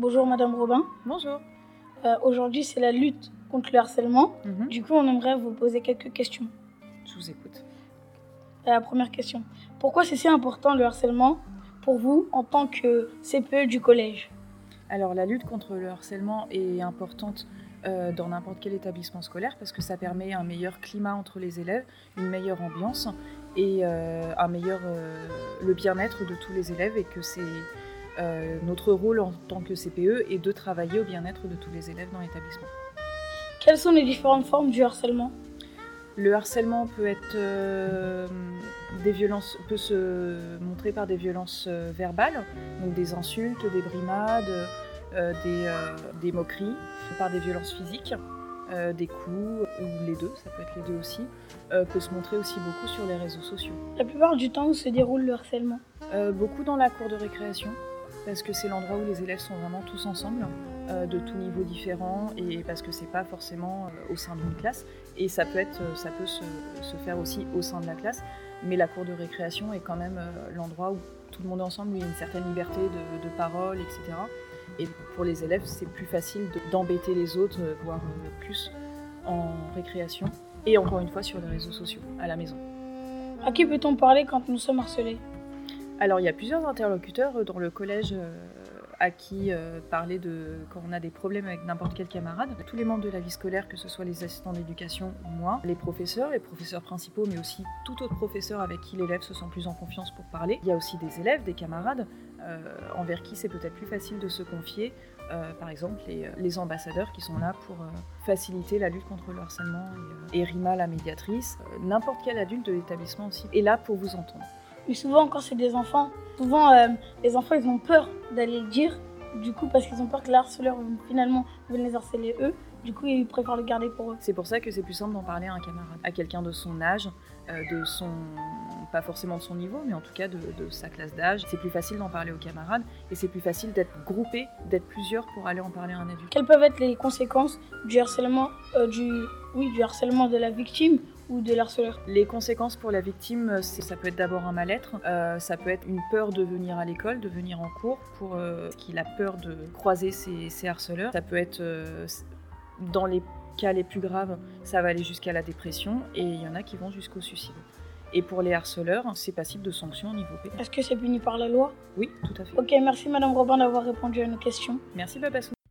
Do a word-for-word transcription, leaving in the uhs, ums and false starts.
Bonjour Madame Robin. Bonjour. Euh, aujourd'hui, c'est la lutte contre le harcèlement. Mhm. Du coup, on aimerait vous poser quelques questions. Je vous écoute. Euh, La première question. Pourquoi c'est si important le harcèlement pour vous en tant que C P E du collège? Alors, la lutte contre le harcèlement est importante euh, dans n'importe quel établissement scolaire parce que ça permet un meilleur climat entre les élèves, une meilleure ambiance et euh, un meilleur euh, le bien-être de tous les élèves, et que c'est euh, notre rôle en tant que C P E est de travailler au bien-être de tous les élèves dans l'établissement. Quelles sont les différentes formes du harcèlement? Le harcèlement peut être euh, des violences, peut se montrer par des violences euh, verbales, donc des insultes, des brimades, euh, des, euh, des moqueries, par des violences physiques, euh, des coups, ou les deux, ça peut être les deux aussi, euh, peut se montrer aussi beaucoup sur les réseaux sociaux. La plupart du temps, où se déroule le harcèlement? Euh, beaucoup dans la cour de récréation, parce que c'est l'endroit où les élèves sont vraiment tous ensemble, euh, de tous niveaux différents, et parce que c'est pas forcément euh, au sein d'une classe, et ça peut, être, ça peut se, se faire aussi au sein de la classe, mais la cour de récréation est quand même euh, l'endroit où tout le monde est ensemble, où il y a une certaine liberté de, de parole, et cetera. Et pour les élèves, c'est plus facile de, d'embêter les autres, euh, voire euh, plus en récréation, et encore une fois sur les réseaux sociaux, à la maison. À qui peut-on parler quand nous sommes harcelés? Alors, il y a plusieurs interlocuteurs dans le collège euh, à qui euh, parler de quand on a des problèmes avec n'importe quel camarade. Tous les membres de la vie scolaire, que ce soit les assistants d'éducation ou moi, les professeurs, les professeurs principaux, mais aussi tout autre professeur avec qui l'élève se sent plus en confiance pour parler. Il y a aussi des élèves, des camarades, euh, envers qui c'est peut-être plus facile de se confier. Euh, par exemple, les, les ambassadeurs qui sont là pour euh, faciliter la lutte contre le harcèlement, et, euh, et Rima, la médiatrice. Euh, n'importe quel adulte de l'établissement aussi est là pour vous entendre. Mais souvent, quand c'est des enfants, souvent euh, les enfants ils ont peur d'aller le dire, du coup parce qu'ils ont peur que le harceleur finalement vienne les harceler eux, du coup ils préfèrent le garder pour eux. C'est pour ça que c'est plus simple d'en parler à un camarade, à quelqu'un de son âge, euh, de son, pas forcément de son niveau, mais en tout cas de, de sa classe d'âge. C'est plus facile d'en parler aux camarades, et c'est plus facile d'être groupé, d'être plusieurs pour aller en parler à un adulte. Quelles peuvent être les conséquences du harcèlement, euh, du, oui, du harcèlement de la victime ou de l'harceleur? Les conséquences pour la victime, c'est, ça peut être d'abord un mal-être, euh, ça peut être une peur de venir à l'école, de venir en cours, pour euh, qu'il a peur de croiser ses, ses harceleurs. Ça peut être, euh, dans les cas les plus graves, ça va aller jusqu'à la dépression, et il y en a qui vont jusqu'au suicide. Et pour les harceleurs, c'est passible de sanctions au niveau pénal. Est-ce que c'est puni par la loi? Oui, tout à fait. Ok, merci Madame Robin d'avoir répondu à nos questions. Merci Babassou.